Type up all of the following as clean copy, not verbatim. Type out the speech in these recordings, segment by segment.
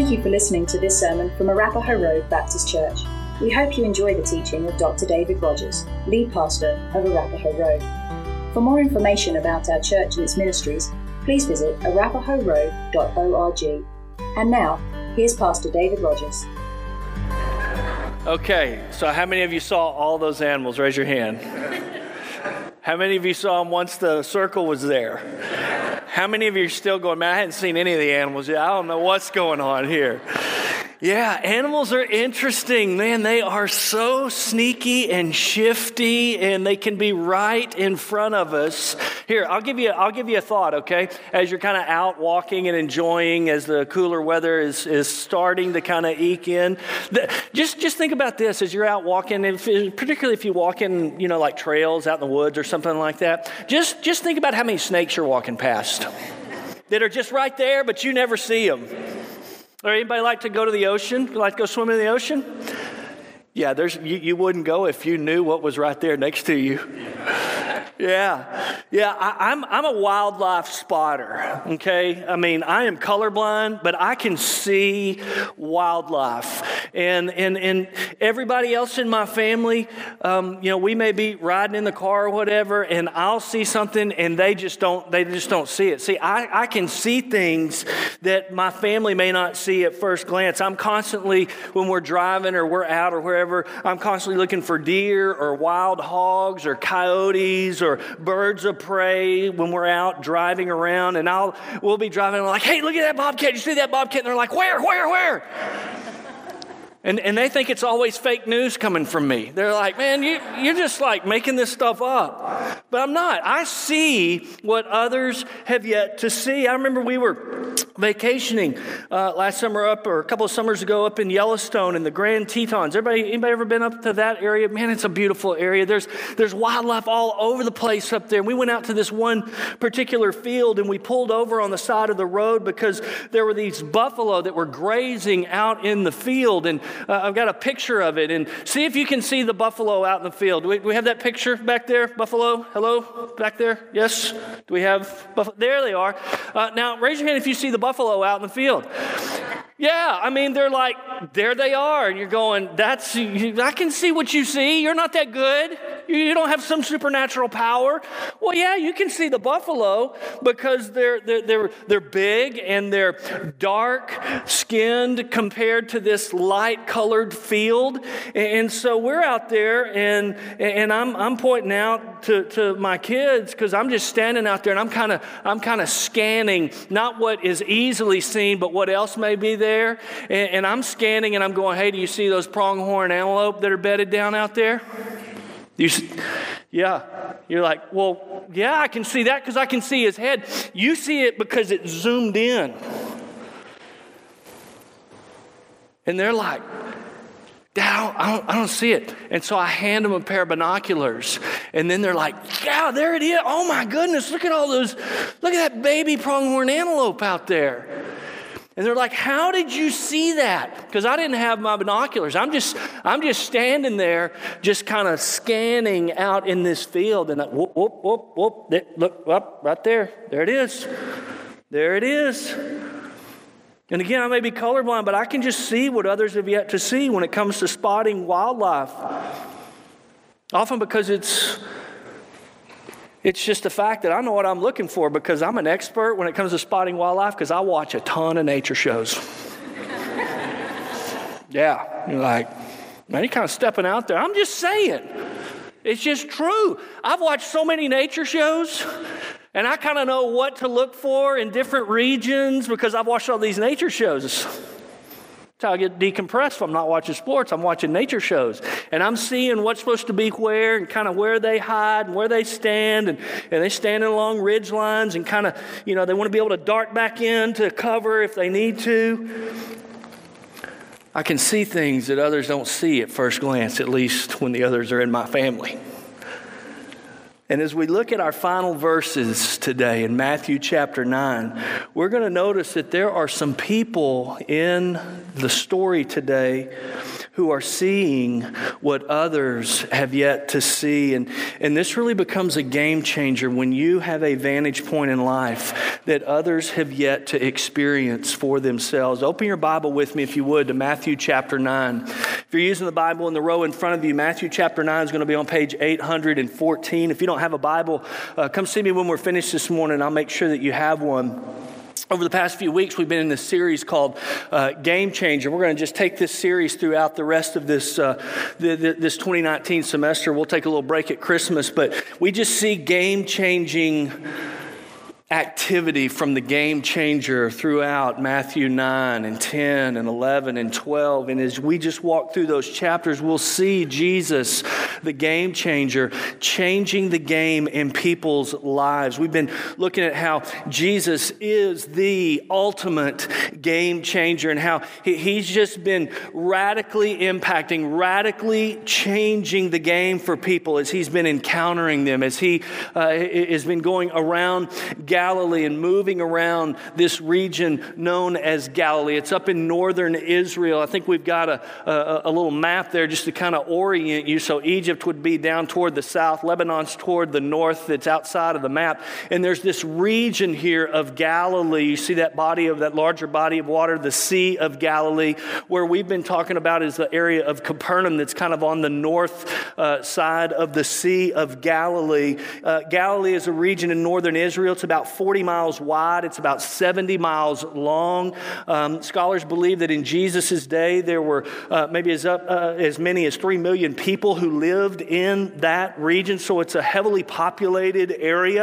Thank you for listening to this sermon from Arapahoe Road Baptist Church. We hope you enjoy the teaching of Dr. David Rogers, lead pastor of Arapahoe Road. For more information about our church and its ministries, please visit arapahoeroad.org. And now, here's Pastor David Rogers. Okay, so how many of you saw all those animals? Raise your hand. How many of you saw them once the circle was there? How many of you are still going, man, I hadn't seen any of the animals yet. I don't know what's going on here. Yeah, animals are interesting. Man, they are so sneaky and shifty, and they can be right in front of us. Here, I'll give you a thought, okay? As you're kind of out walking and enjoying as the cooler weather is starting to kind of eke in. Just think about this as you're out walking, and particularly if you walk in, like trails out in the woods or something like that. Just think about how many snakes you're walking past that are just right there, but you never see them. Or anybody like to go to the ocean? You like to go swim in the ocean? Yeah, you wouldn't go if you knew what was right there next to you. Yeah. I'm a wildlife spotter. Okay, I mean I am colorblind, but I can see wildlife, and everybody else in my family, we may be riding in the car or whatever, and I'll see something, and they just don't see it. See, I can see things that my family may not see at first glance. I'm constantly, when we're driving or we're out or wherever, I'm constantly looking for deer or wild hogs or coyotes or birds of prey when we're out driving around, and we'll be driving and I'm like, hey, look at that bobcat. You see that bobcat? And they're like, where? And they think it's always fake news coming from me. They're like, man, you're just like making this stuff up. But I'm not. I see what others have yet to see. I remember we were vacationing last summer or a couple of summers ago up in Yellowstone in the Grand Tetons. Anybody ever been up to that area? Man, it's a beautiful area. There's wildlife all over the place up there. And we went out to this one particular field, and we pulled over on the side of the road because there were these buffalo that were grazing out in the field. And I've got a picture of it, and see if you can see the buffalo out in the field. Do we have that picture back there? Buffalo? Hello? Back there? Yes? Do we have buffalo? There they are. Now, raise your hand if you see the buffalo out in the field. Yeah, I mean, they're like, there they are. And you're going, I can see what you see. You're not that good. You don't have some supernatural power. Well, yeah, you can see the buffalo because they're big and they're dark skinned compared to this light colored field. And so we're out there, and I'm pointing out to my kids because I'm just standing out there, and I'm kind of scanning not what is easily seen, but what else may be there. And I'm scanning, and I'm going, hey, do you see those pronghorn antelope that are bedded down out there? Yeah. You're like, well, yeah, I can see that because I can see his head. You see it because it's zoomed in. And they're like, Dad, I don't see it. And so I hand them a pair of binoculars. And then they're like, yeah, there it is. Oh, my goodness, look at that baby pronghorn antelope out there. And they're like, how did you see that? Because I didn't have my binoculars. I'm just standing there, just kind of scanning out in this field. And whoop, whoop, whoop, whoop. Look up right there. There it is. There it is. And again, I may be colorblind, but I can just see what others have yet to see when it comes to spotting wildlife. Often because it's just the fact that I know what I'm looking for because I'm an expert when it comes to spotting wildlife because I watch a ton of nature shows. Yeah, you're like, man, you're kind of stepping out there. I'm just saying. It's just true. I've watched so many nature shows, and I kind of know what to look for in different regions because I've watched all these nature shows. That's how I get decompressed if I'm not watching sports. I'm watching nature shows. And I'm seeing what's supposed to be where and kind of where they hide and where they stand. And they stand along ridge lines and kind of, they want to be able to dart back in to cover if they need to. I can see things that others don't see at first glance, at least when the others are in my family. And as we look at our final verses today in Matthew chapter 9, we're going to notice that there are some people in the story today who are seeing what others have yet to see. And this really becomes a game changer when you have a vantage point in life that others have yet to experience for themselves. Open your Bible with me, if you would, to Matthew chapter 9. If you're using the Bible in the row in front of you, Matthew chapter 9 is going to be on page 814. If you don't have a Bible, come see me when we're finished this morning. I'll make sure that you have one. Over the past few weeks, we've been in this series called Game Changer. We're going to just take this series throughout the rest of this 2019 semester. We'll take a little break at Christmas, but we just see game-changing activity from the game changer throughout Matthew 9 and 10 and 11 and 12. And as we just walk through those chapters, we'll see Jesus, the game changer, changing the game in people's lives. We've been looking at how Jesus is the ultimate game changer and how he's just been radically impacting, radically changing the game for people as he's been encountering them, as he has been going around Galilee and moving around this region known as Galilee. It's up in northern Israel. I think we've got a little map there just to kind of orient you. So Egypt would be down toward the south, Lebanon's toward the north, that's outside of the map. And there's this region here of Galilee. You see that larger body of water, the Sea of Galilee, where we've been talking about is the area of Capernaum that's kind of on the north side of the Sea of Galilee. Galilee is a region in northern Israel. It's about 40 miles wide. It's about 70 miles long. Scholars believe that in Jesus' day, there were maybe as many as 3 million people who lived in that region. So it's a heavily populated area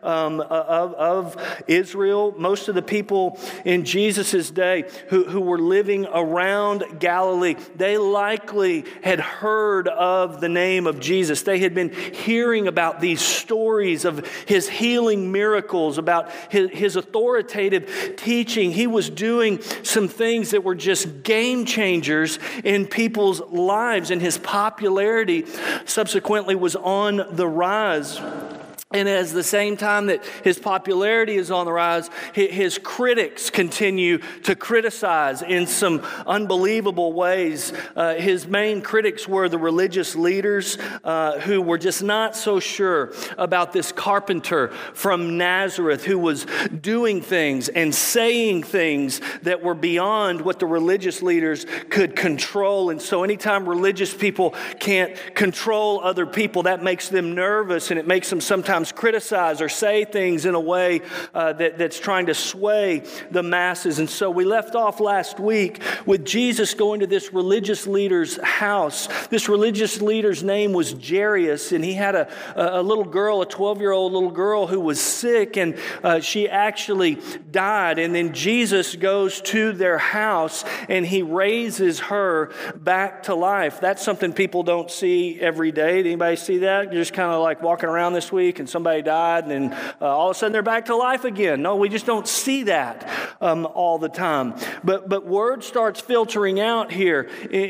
of Israel. Most of the people in Jesus' day who were living around Galilee, they likely had heard of the name of Jesus. They had been hearing about these stories of his healing miracles, about his authoritative teaching. He was doing some things that were just game changers in people's lives, and his popularity subsequently was on the rise. And at the same time that his popularity is on the rise, his critics continue to criticize in some unbelievable ways. His main critics were the religious leaders who were just not so sure about this carpenter from Nazareth who was doing things and saying things that were beyond what the religious leaders could control. And so anytime religious people can't control other people, that makes them nervous, and it makes them sometimes criticize or say things in a way that's trying to sway the masses. And so we left off last week with Jesus going to this religious leader's house. This religious leader's name was Jairus, and he had a little girl, a 12-year-old little girl who was sick, and she actually died. And then Jesus goes to their house, and he raises her back to life. That's something people don't see every day. Did anybody see that? You're just kind of like walking around this week, and somebody died, and then all of a sudden they're back to life again. No, we just don't see that all the time. But word starts filtering out here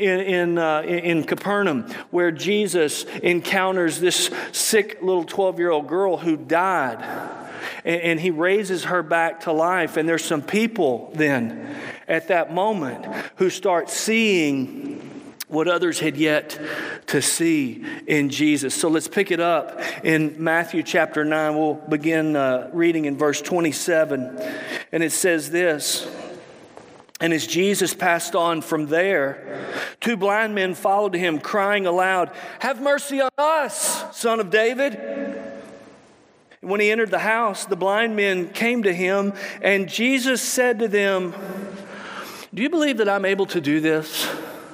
in Capernaum, where Jesus encounters this sick little 12-year-old girl who died, and he raises her back to life. And there's some people then at that moment who start seeing what others had yet to see in Jesus. So let's pick it up in Matthew chapter 9. We'll begin reading in verse 27. And it says this: "And as Jesus passed on from there, 2 blind men followed him, crying aloud, 'Have mercy on us, Son of David.' And when he entered the house, the blind men came to him, and Jesus said to them, 'Do you believe that I'm able to do this?'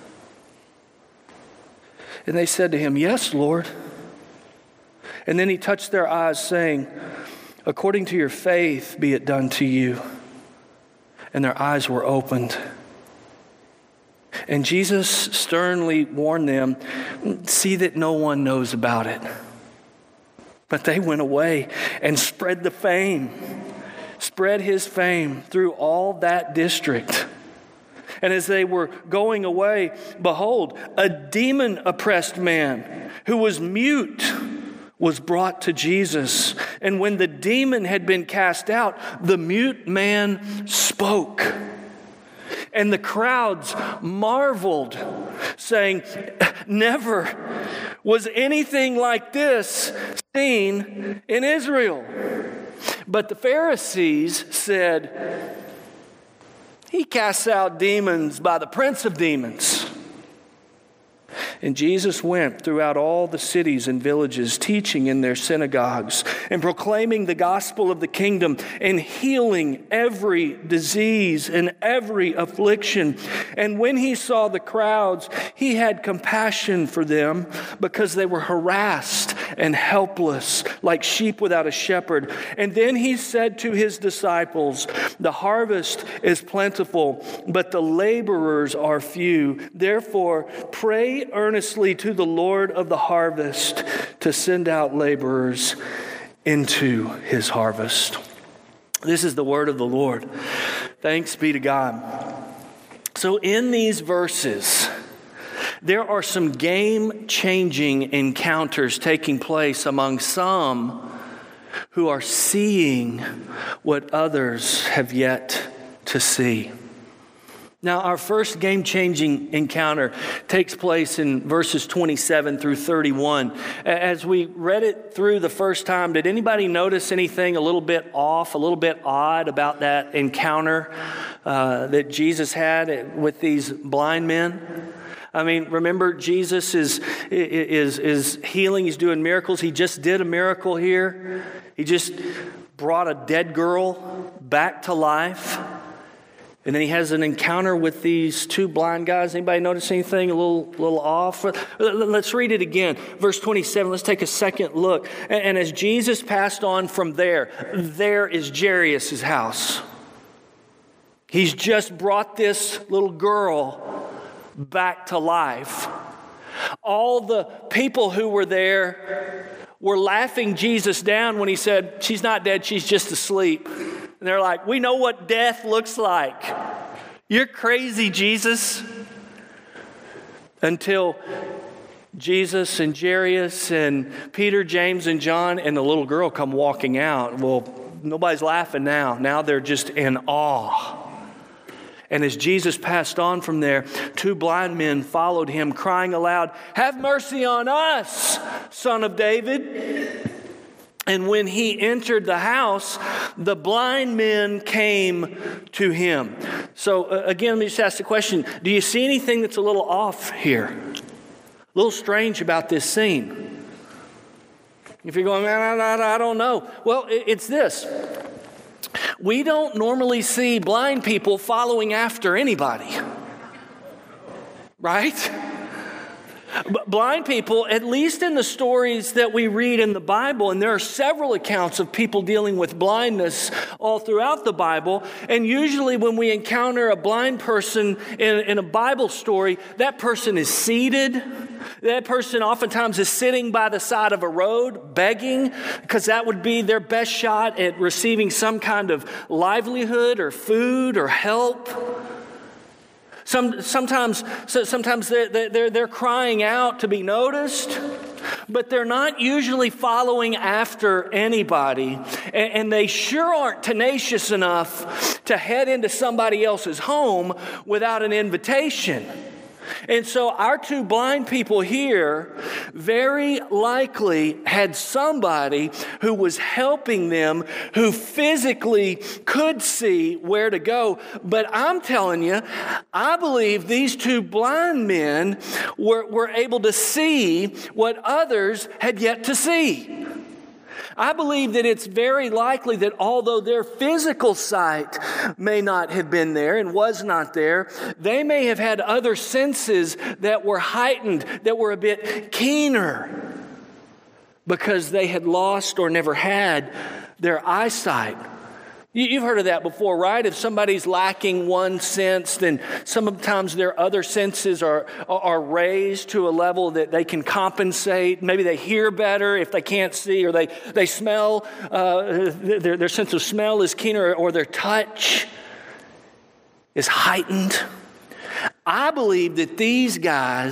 And they said to him, 'Yes, Lord.' And then he touched their eyes, saying, 'According to your faith be it done to you.' And their eyes were opened. And Jesus sternly warned them, 'See that no one knows about it.' But they went away and spread his fame through all that district. And as they were going away, behold, a demon-oppressed man who was mute was brought to Jesus. And when the demon had been cast out, the mute man spoke. And the crowds marveled, saying, "Never was anything like this seen in Israel." But the Pharisees said, "He casts out demons by the prince of demons." And Jesus went throughout all the cities and villages, teaching in their synagogues and proclaiming the gospel of the kingdom and healing every disease and every affliction. And when he saw the crowds, he had compassion for them because they were harassed and helpless like sheep without a shepherd. And then he said to his disciples, "The harvest is plentiful, but the laborers are few. Therefore, pray earnestly to the Lord of the harvest to send out laborers into his harvest." This is the word of the Lord. Thanks be to God. So in these verses, there are some game-changing encounters taking place among some who are seeing what others have yet to see. Now, our first game-changing encounter takes place in verses 27 through 31. As we read it through the first time, did anybody notice anything a little bit off, a little bit odd about that encounter that Jesus had with these blind men? I mean, remember, Jesus is healing. He's doing miracles. He just did a miracle here. He just brought a dead girl back to life. And then he has an encounter with these two blind guys. Anybody notice anything a little off? Let's read it again. Verse 27, let's take a second look. And as Jesus passed on from there is Jairus' house. He's just brought this little girl back to life. All the people who were there were laughing Jesus down when he said, "She's not dead, she's just asleep." And they're like, "We know what death looks like. You're crazy, Jesus." Until Jesus and Jairus and Peter, James, and John and the little girl come walking out. Well, nobody's laughing now. Now they're just in awe. And as Jesus passed on from there, two blind men followed him, crying aloud, "Have mercy on us, Son of David." And when he entered the house, the blind men came to him. So again, let me just ask the question, do you see anything that's a little off here? A little strange about this scene? If you're going, I don't know. Well, it's this. We don't normally see blind people following after anybody. Right? Blind people, at least in the stories that we read in the Bible, and there are several accounts of people dealing with blindness all throughout the Bible, and usually when we encounter a blind person in a Bible story, that person is seated. That person oftentimes is sitting by the side of a road begging, because that would be their best shot at receiving some kind of livelihood or food or help. Sometimes they're crying out to be noticed, but they're not usually following after anybody, and they sure aren't tenacious enough to head into somebody else's home without an invitation. And so our two blind people here very likely had somebody who was helping them, who physically could see where to go. But I'm telling you, I believe these two blind men were able to see what others had yet to see. I believe that it's very likely that although their physical sight may not have been there and was not there, they may have had other senses that were heightened, that were a bit keener, because they had lost or never had their eyesight. You've heard of that before, right? If somebody's lacking one sense, then sometimes their other senses are raised to a level that they can compensate. Maybe they hear better if they can't see, or they smell, their sense of smell is keener, or their touch is heightened. I believe that these guys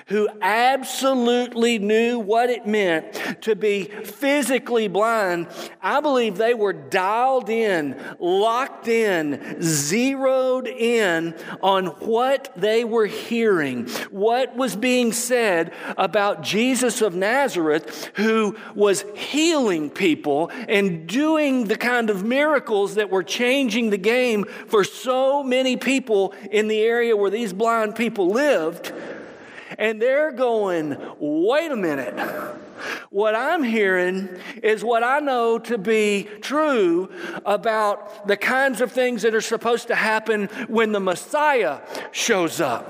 who absolutely knew what it meant to be physically blind, I believe they were dialed in, locked in, zeroed in on what they were hearing, what was being said about Jesus of Nazareth, who was healing people and doing the kind of miracles that were changing the game for so many people in the area where these blind people lived. And they're going, wait a minute. What I'm hearing is what I know to be true about the kinds of things that are supposed to happen when the Messiah shows up.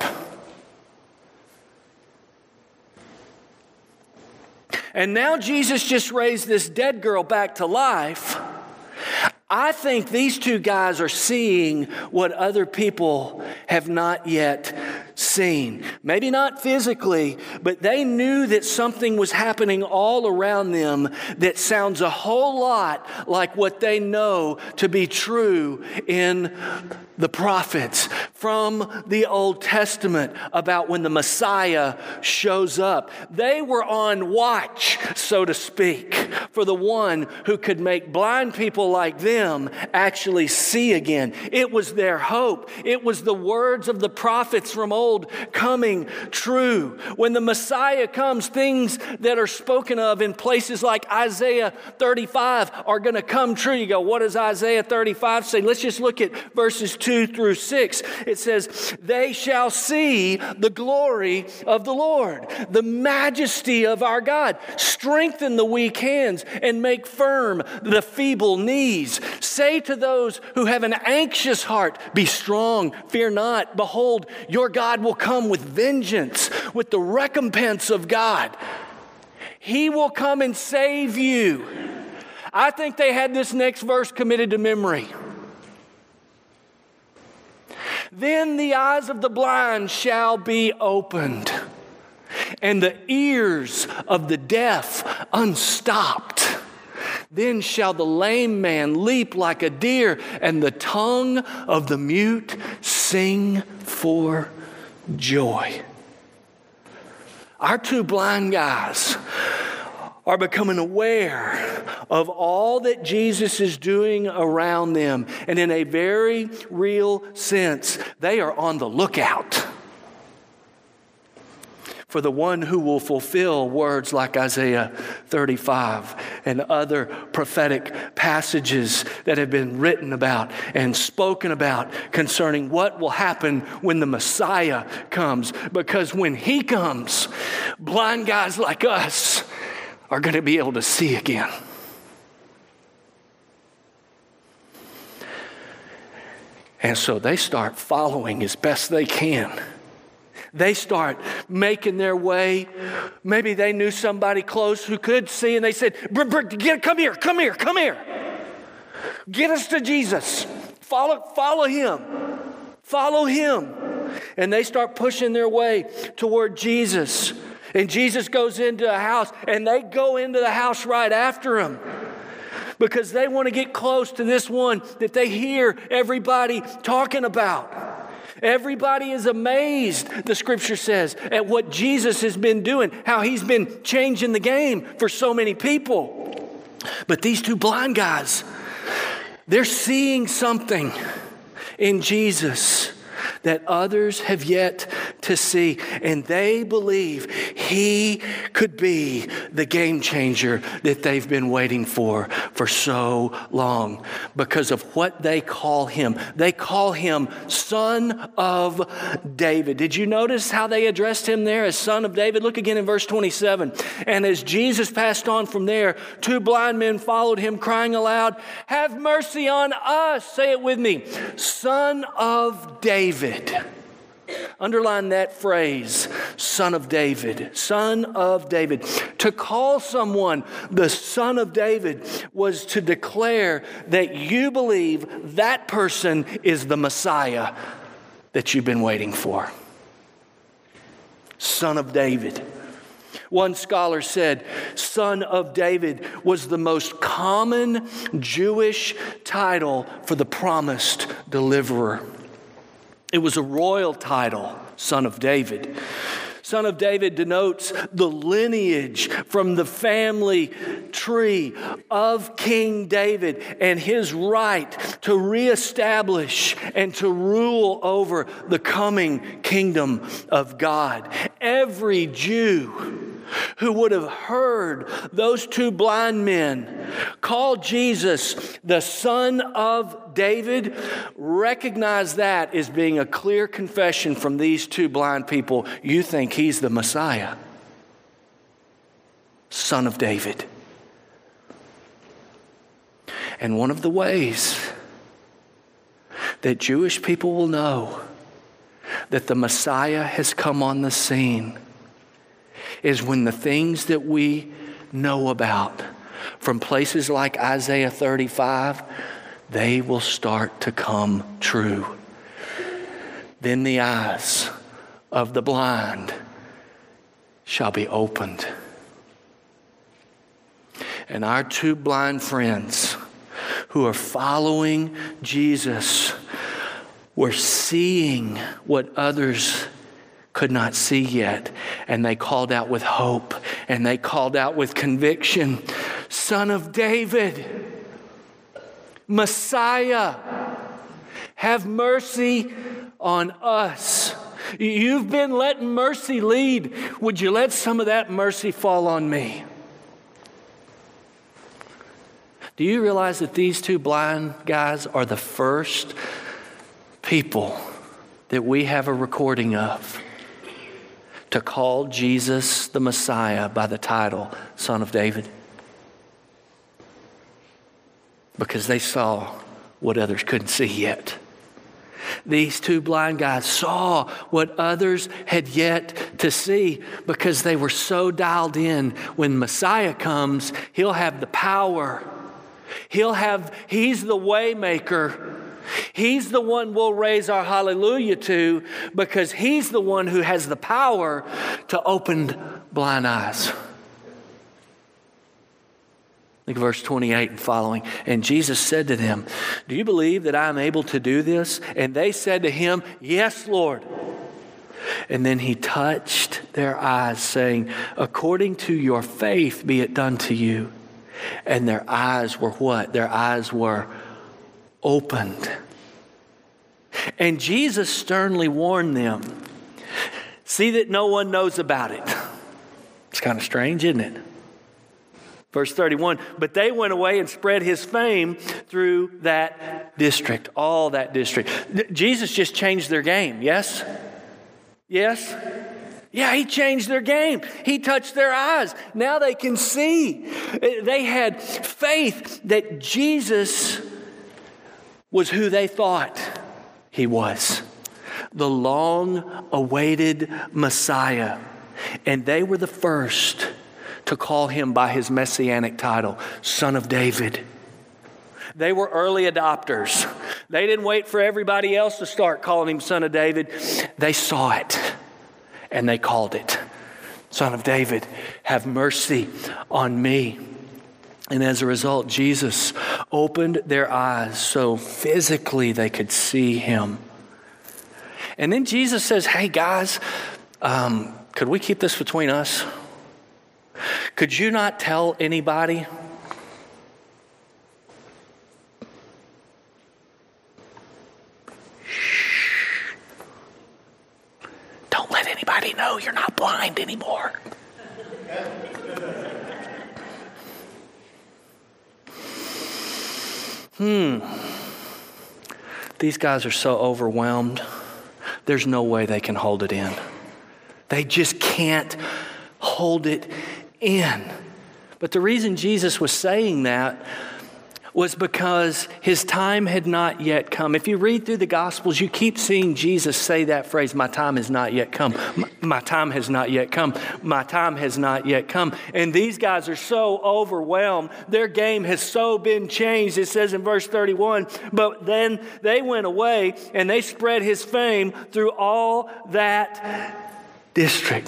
And now Jesus just raised this dead girl back to life. I think these two guys are seeing what other people have not yet seen. Maybe not physically, but they knew that something was happening all around them that sounds a whole lot like what they know to be true in the prophets from the Old Testament about when the Messiah shows up. They were on watch, so to speak, for the one who could make blind people like them actually see again. It was their hope. It was the words of the prophets from old coming true. When the Messiah comes, things that are spoken of in places like Isaiah 35 are going to come true. You go, what does Isaiah 35 say? Let's just look at verses 2 through 6. It says, they shall see the glory of the Lord, the majesty of our God. Strengthen the weak hands and make firm the feeble knees. Say to those who have an anxious heart, be strong, fear not. Behold, your God will come with vengeance, with the recompense of God. He will come and save you. I think they had this next verse committed to memory. Then the eyes of the blind shall be opened, and the ears of the deaf unstopped. Then shall the lame man leap like a deer, and the tongue of the mute sing for joy. Our two blind guys are becoming aware of all that Jesus is doing around them. And in a very real sense, they are on the lookout for the one who will fulfill words like Isaiah 35 and other prophetic passages that have been written about and spoken about concerning what will happen when the Messiah comes. Because when he comes, blind guys like us are going to be able to see again. And so they start following as best they can. They start making their way. Maybe they knew somebody close who could see, and they said, come here. Get us to Jesus. Follow him. And they start pushing their way toward Jesus. And Jesus goes into a house, and they go into the house right after him, because they want to get close to this one that they hear everybody talking about. Everybody is amazed, the scripture says, at what Jesus has been doing, how he's been changing the game for so many people. But these two blind guys, they're seeing something in Jesus that others have yet to see. And they believe he could be the game changer that they've been waiting for so long, because of what they call him. They call him Son of David. Did you notice how they addressed him there as Son of David? Look again in verse 27. And as Jesus passed on from there, two blind men followed him, crying aloud, "Have mercy on us." Say it with me. Son of David. Underline that phrase, Son of David. Son of David. To call someone the Son of David was to declare that you believe that person is the Messiah that you've been waiting for. Son of David. One scholar said, Son of David was the most common Jewish title for the promised deliverer. It was a royal title, Son of David. Son of David denotes the lineage from the family tree of King David and his right to reestablish and to rule over the coming kingdom of God. Every Jew who would have heard those two blind men call Jesus the Son of David recognize that as being a clear confession from these two blind people. You think he's the Messiah, Son of David. And one of the ways that Jewish people will know that the Messiah has come on the scene is when the things that we know about from places like Isaiah 35, they will start to come true. Then the eyes of the blind shall be opened. And our two blind friends who are following Jesus were seeing what others could not see yet. And they called out with hope, and they called out with conviction, Son of David, Messiah, have mercy on us. You've been letting mercy lead. Would you let some of that mercy fall on me? Do you realize that these two blind guys are the first people that we have a recording of to call Jesus the Messiah by the title Son of David? Because they saw what others couldn't see yet. These two blind guys saw what others had yet to see because they were so dialed in. When Messiah comes, he'll have the power. He's the way maker. He's the one we'll raise our hallelujah to because he's the one who has the power to open blind eyes. Look at verse 28 and following. And Jesus said to them, do you believe that I am able to do this? And they said to him, yes, Lord. And then he touched their eyes, saying, according to your faith be it done to you. And their eyes were what? Their eyes were opened. And Jesus sternly warned them, see that no one knows about it. It's kind of strange, isn't it? Verse 31, but they went away and spread his fame through that district, all that district. Jesus just changed their game, yes? Yes? Yeah, he changed their game. He touched their eyes. Now they can see. They had faith that Jesus was who they thought he was, the long-awaited Messiah. And they were the first to call him by his messianic title, Son of David. They were early adopters. They didn't wait for everybody else to start calling him Son of David. They saw it and they called it, Son of David, have mercy on me. And as a result, Jesus opened their eyes so physically they could see him. And then Jesus says, hey guys, could we keep this between us? Could you not tell anybody? Shh. Don't let anybody know you're not blind anymore. These guys are so overwhelmed. There's no way they can hold it in. They just can't hold it in. But the reason Jesus was saying that was because his time had not yet come. If you read through the Gospels, you keep seeing Jesus say that phrase, my time has not yet come. My time has not yet come. My time has not yet come. And these guys are so overwhelmed. Their game has so been changed. It says in verse 31, but then they went away and they spread his fame through all that district.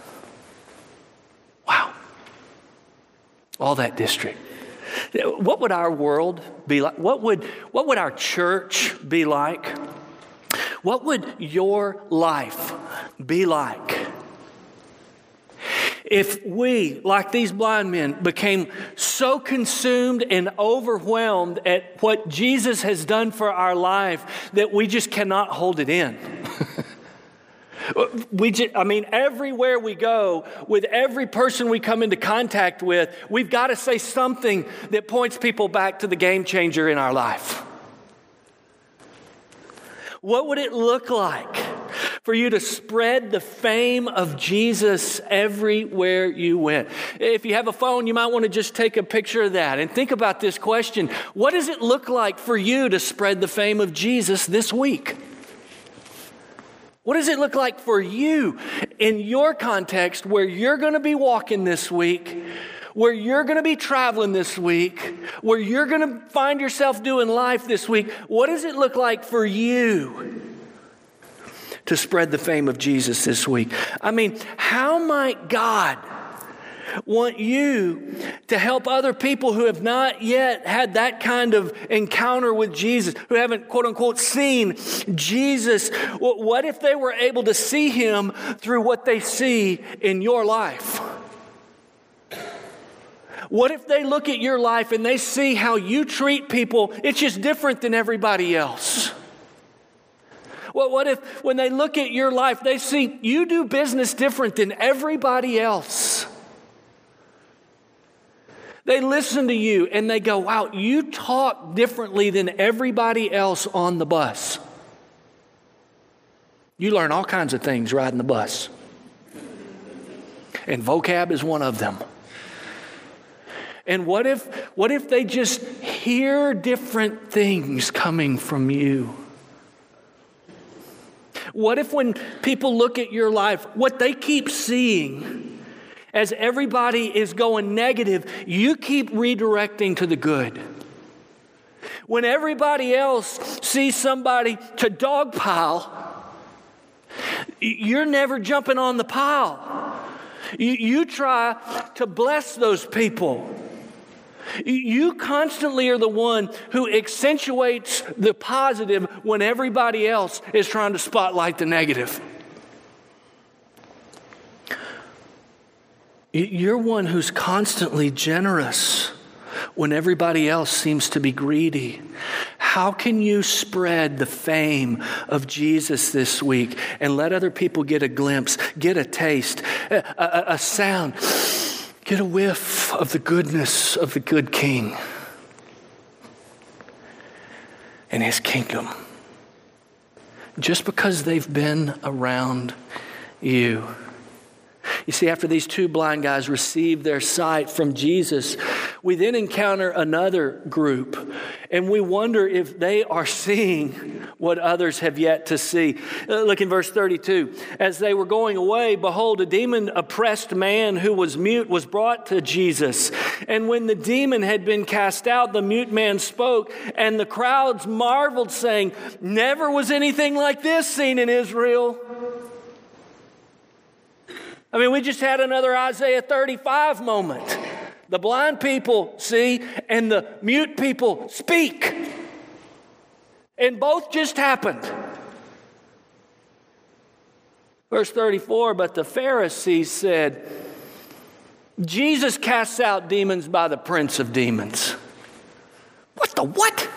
Wow. All that district. What would our world be like? What would our church be like? What would your life be like If we, like these blind men, became so consumed and overwhelmed at what Jesus has done for our life that we just cannot hold it in. Everywhere we go, with every person we come into contact with, we've got to say something that points people back to the game changer in our life. What would it look like for you to spread the fame of Jesus everywhere you went? If you have a phone, you might want to just take a picture of that and think about this question. What does it look like for you to spread the fame of Jesus this week? What does it look like for you in your context where you're going to be walking this week, where you're going to be traveling this week, where you're going to find yourself doing life this week? What does it look like for you to spread the fame of Jesus this week? How might God want you to help other people who have not yet had that kind of encounter with Jesus, who haven't, quote unquote, seen Jesus? What if they were able to see him through what they see in your life? What if they look at your life and they see how you treat people, it's just different than everybody else? Well, what if when they look at your life, they see you do business different than everybody else? They listen to you and they go, wow, you talk differently than everybody else on the bus. You learn all kinds of things riding the bus. And vocab is one of them. And what if they just hear different things coming from you? What if when people look at your life, what they keep seeing as everybody is going negative, you keep redirecting to the good? When everybody else sees somebody to dogpile, you're never jumping on the pile. You try to bless those people. You constantly are the one who accentuates the positive when everybody else is trying to spotlight the negative. You're one who's constantly generous when everybody else seems to be greedy. How can you spread the fame of Jesus this week and let other people get a glimpse, get a taste, a sound, get a whiff of the goodness of the good King and his kingdom? Just because they've been around you. You see, after these two blind guys received their sight from Jesus, we then encounter another group, and we wonder if they are seeing what others have yet to see. Look in verse 32. As they were going away, behold, a demon-oppressed man who was mute was brought to Jesus. And when the demon had been cast out, the mute man spoke, and the crowds marveled, saying, "Never was anything like this seen in Israel." We just had another Isaiah 35 moment. The blind people see and the mute people speak. And both just happened. Verse 34, but the Pharisees said, Jesus casts out demons by the prince of demons. What the what?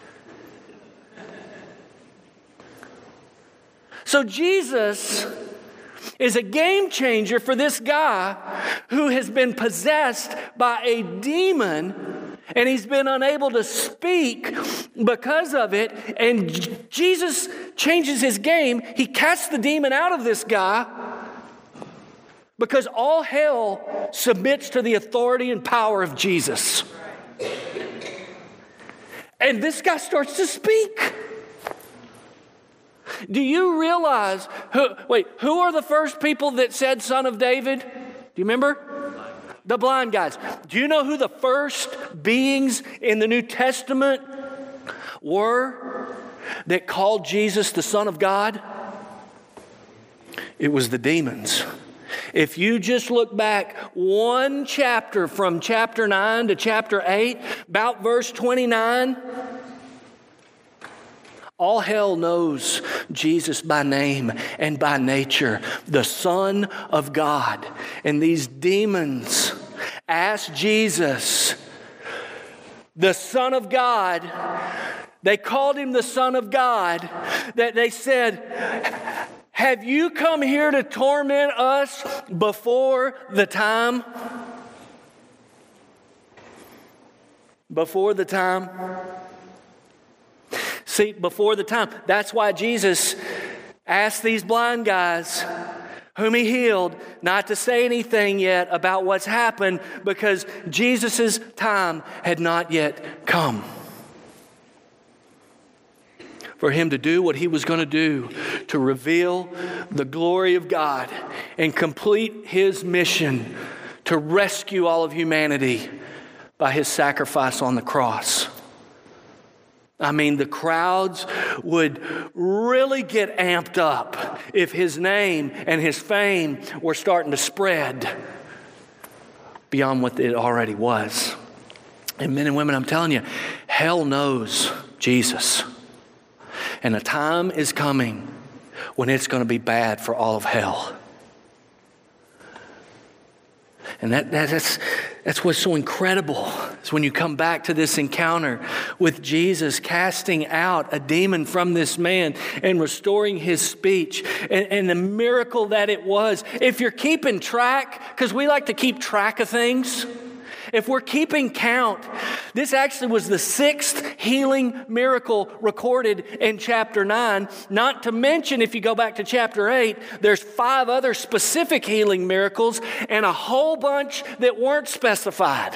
So Jesus is a game changer for this guy who has been possessed by a demon, and he's been unable to speak because of it. And Jesus changes his game. He casts the demon out of this guy because all hell submits to the authority and power of Jesus. And this guy starts to speak. Do you realize who are the first people that said son of David? Do you remember? The blind guys. Do you know who the first beings in the New Testament were that called Jesus the Son of God? It was the demons. If you just look back one chapter from chapter 9 to chapter 8, about verse 29, All hell knows Jesus by name and by nature, the Son of God. And these demons asked Jesus, the Son of God, they called him the Son of God, that they said, have you come here to torment us before the time? Before the time? See, before the time. That's why Jesus asked these blind guys whom he healed not to say anything yet about what's happened, because Jesus' time had not yet come for him to do what he was going to do, to reveal the glory of God and complete his mission to rescue all of humanity by his sacrifice on the cross. I mean, the crowds would really get amped up if his name and his fame were starting to spread beyond what it already was. And men and women, I'm telling you, hell knows Jesus. And a time is coming when it's going to be bad for all of hell. And that's what's so incredible, is when you come back to this encounter with Jesus casting out a demon from this man and restoring his speech, and the miracle that it was. If you're keeping track, because we like to keep track of things, if we're keeping count, this actually was the 6th healing miracle recorded in chapter 9. Not to mention, if you go back to chapter 8, there's 5 other specific healing miracles and a whole bunch that weren't specified.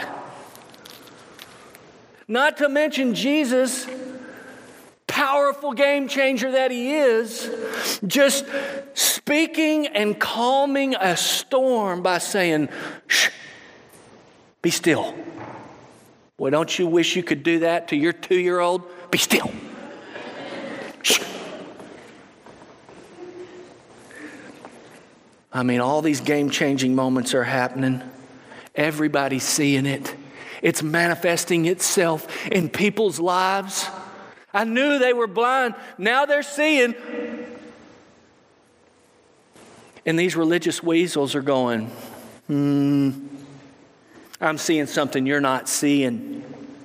Not to mention Jesus, powerful game changer that he is, just speaking and calming a storm by saying, shh, be still. Well, don't you wish you could do that to your 2-year-old? Be still. Shh. I mean, all these game-changing moments are happening. Everybody's seeing it. It's manifesting itself in people's lives. I knew they were blind. Now they're seeing. And these religious weasels are going, I'm seeing something you're not seeing.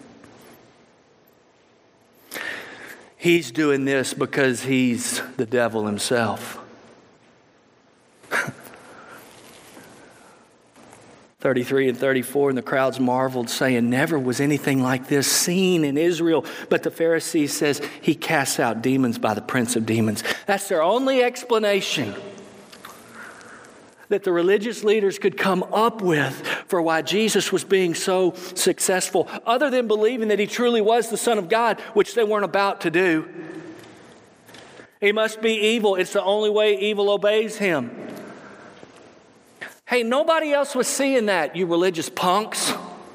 He's doing this because he's the devil himself. 33 and 34, and the crowds marveled, saying, never was anything like this seen in Israel. But the Pharisees says he casts out demons by the prince of demons. That's their only explanation that the religious leaders could come up with for why Jesus was being so successful, other than believing that he truly was the Son of God, which they weren't about to do. He must be evil. It's the only way evil obeys him. Hey, nobody else was seeing that, you religious punks,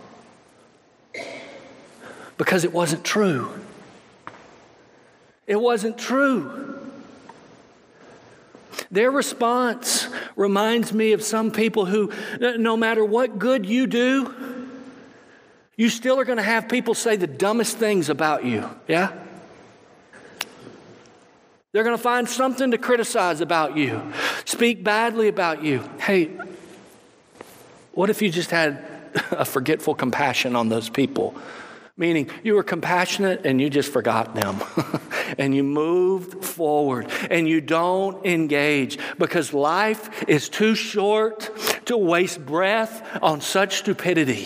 because it wasn't true. It wasn't true. Their response reminds me of some people who, no matter what good you do, you still are going to have people say the dumbest things about you. Yeah? They're going to find something to criticize about you, speak badly about you. Hey, what if you just had a forgetful compassion on those people? Meaning you were compassionate and you just forgot them. And you moved forward and you don't engage, because life is too short to waste breath on such stupidity.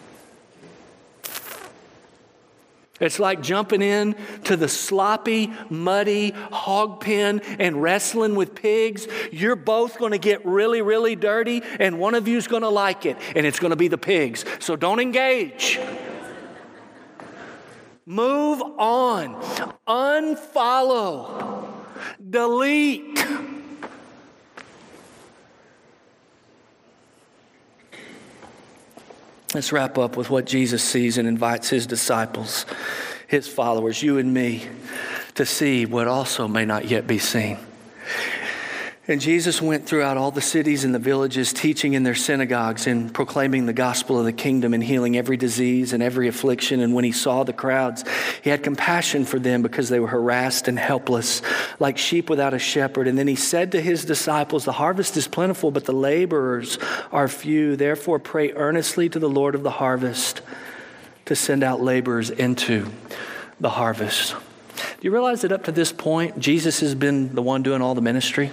It's like jumping in to the sloppy, muddy hog pen and wrestling with pigs. You're both going to get really, really dirty, and one of you's going to like it, and it's going to be the pigs. So don't engage. Move on. Unfollow. Delete. Let's wrap up with what Jesus sees and invites his disciples, his followers, you and me, to see what also may not yet be seen. And Jesus went throughout all the cities and the villages, teaching in their synagogues and proclaiming the gospel of the kingdom and healing every disease and every affliction. And when he saw the crowds, he had compassion for them because they were harassed and helpless, like sheep without a shepherd. And then he said to his disciples, the harvest is plentiful, but the laborers are few. Therefore, pray earnestly to the Lord of the harvest to send out laborers into the harvest. Do you realize that up to this point, Jesus has been the one doing all the ministry?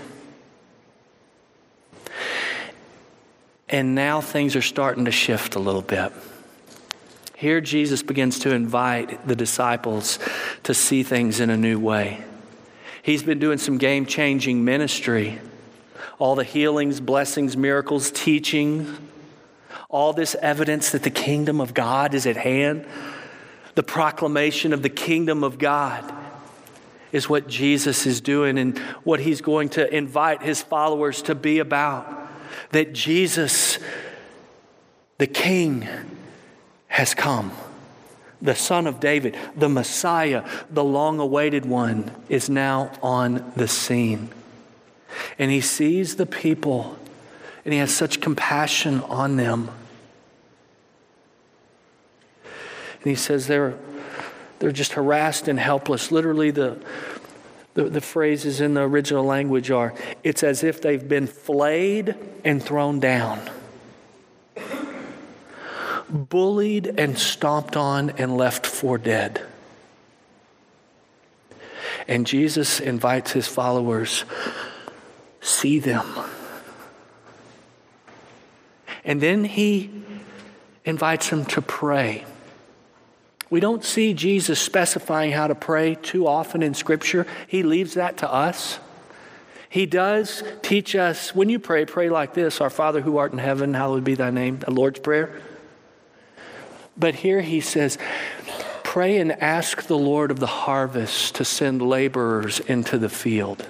And now things are starting to shift a little bit. Here Jesus begins to invite the disciples to see things in a new way. He's been doing some game-changing ministry. All the healings, blessings, miracles, teaching, all this evidence that the kingdom of God is at hand. The proclamation of the kingdom of God is what Jesus is doing and what he's going to invite his followers to be about. That Jesus, the King, has come. The Son of David, the Messiah, the long-awaited one, is now on the scene. And he sees the people, and he has such compassion on them. And he says they're just harassed and helpless. Literally, the phrases in the original language are, it's as if they've been flayed and thrown down, bullied and stomped on and left for dead. And Jesus invites his followers, see them. And then he invites them to pray. We don't see Jesus specifying how to pray too often in Scripture. He leaves that to us. He does teach us, when you pray, pray like this: Our Father who art in heaven, hallowed be thy name, the Lord's Prayer. But here he says, pray and ask the Lord of the harvest to send laborers into the field.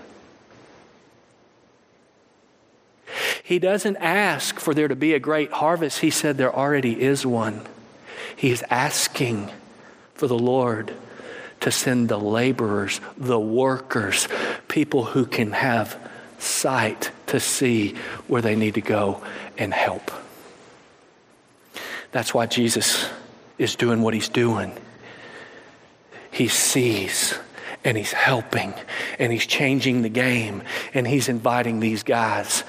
He doesn't ask for there to be a great harvest. He said there already is one. He's asking for the Lord to send the laborers, the workers, people who can have sight to see where they need to go and help. That's why Jesus is doing what he's doing. He sees and he's helping and he's changing the game and he's inviting these guys.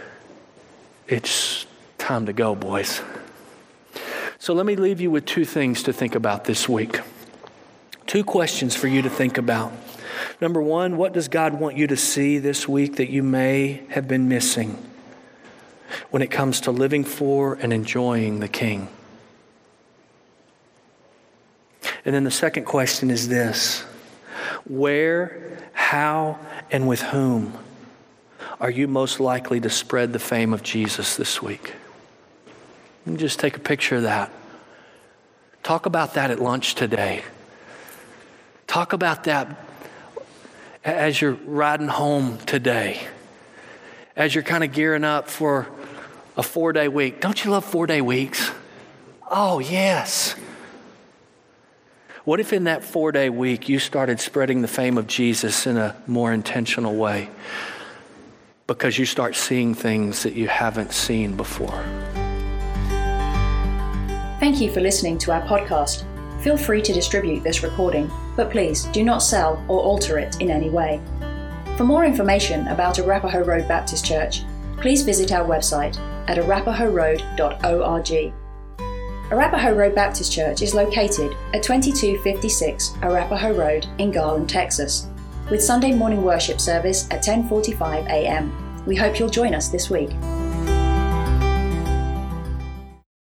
It's time to go, boys. So let me leave you with two things to think about this week. Two questions for you to think about. Number one, what does God want you to see this week that you may have been missing when it comes to living for and enjoying the King? And then the second question is this: where, how, and with whom are you most likely to spread the fame of Jesus this week? You can just take a picture of that. Talk about that at lunch today. Talk about that as you're riding home today. As you're kind of gearing up for a 4-day week. Don't you love 4-day weeks? Oh, yes. What if in that 4-day week you started spreading the fame of Jesus in a more intentional way? Because you start seeing things that you haven't seen before. Thank you for listening to our podcast. Feel free to distribute this recording, but please do not sell or alter it in any way. For more information about Arapahoe Road Baptist Church, please visit our website at arapahoeroad.org. Arapahoe Road Baptist Church is located at 2256 Arapahoe Road in Garland, Texas, with Sunday morning worship service at 10:45 a.m. We hope you'll join us this week.